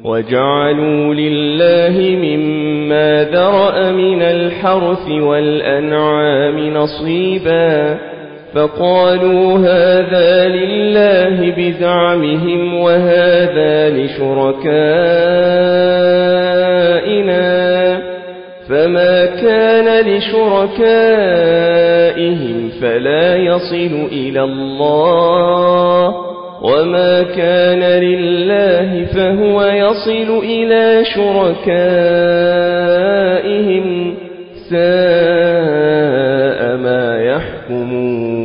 وجعلوا لله مما ذرأ من الحرث والأنعام نصيبا فقالوا هذا لله بزعمهم وهذا لشركائنا فما كان لشركائهم فلا يصل إلى الله وما كان لله فهو يصل إلى شركائهم ساء ما يحكمون.